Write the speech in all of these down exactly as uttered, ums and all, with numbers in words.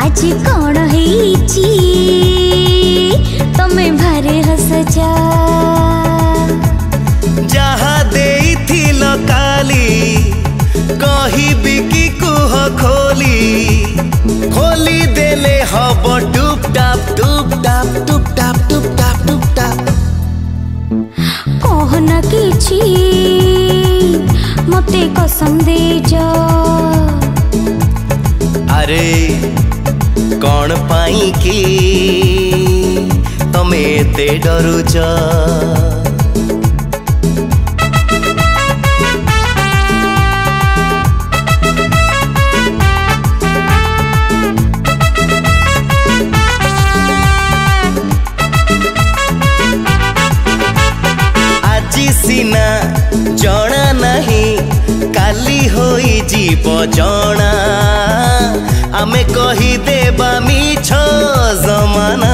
आज कौन ହେଇଛି तमे भारे हसुच जहा देइथिल काली कहिबी कि कुह खोली खोली देले हब टुप टाप टुप टाप टुप टाप टुप टाप टुप टाप कहना किछि मते कसम दे जा अरे कौन पाई कि तमे एते डरुच सीना जना नहीं काली होई जीव जना आमे कही देबा मिछ जमाना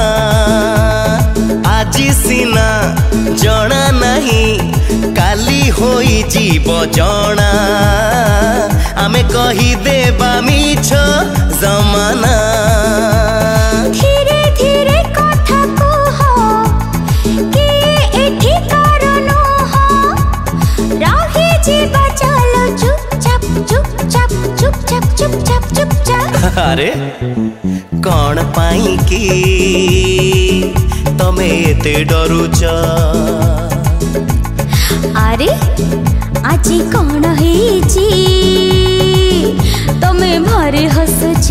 आज सीना जना नहीं काली होई जीव जना आमे कही देबा मिछ जमाना धीरे धीरे कथा कह के एठी करनो राही जीवा चलो चुपचाप चुपचाप चुपचाप चुपचाप चुपचाप अरे कौन पाई कि तमे एते डरुच अरे आज कौन ହେଇଛି तमे भारे हसुच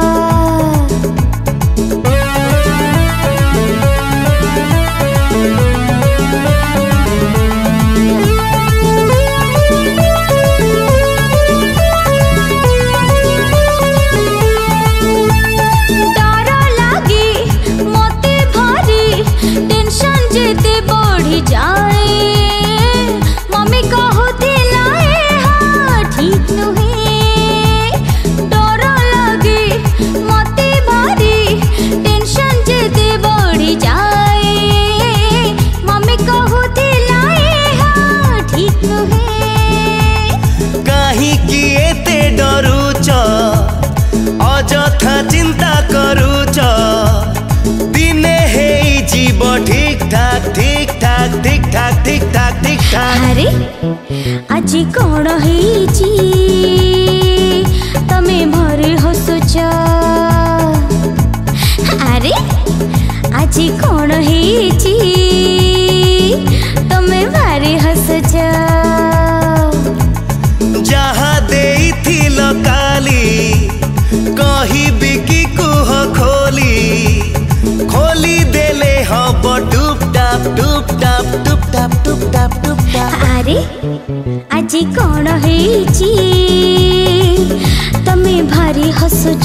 अजथा चिंता करूच दिने हे जीव ठीक ठाक ठीक ठाक ठीक ठाक ठीक ठाक ठीक ठाक अरे आज कौन ହେଇଛି तमे भारे हसुच अरे आज कौन ହେଇଛି तमे भारे हसुच जहा देइथिल काली कहिबी कि कुह खोली खोली देले हब टुप टाप टुप टाप टुप टाप टुप टाप टुप टाप अरे आज कौन ହେଇଛି तमे भारी हसुच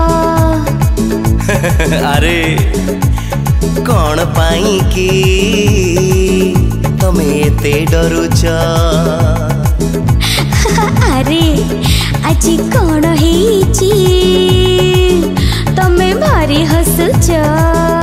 अरे कौन पाई कि तमे एते डरुच अरे आज कौन ହେଇଛି तमे भारी हसुच।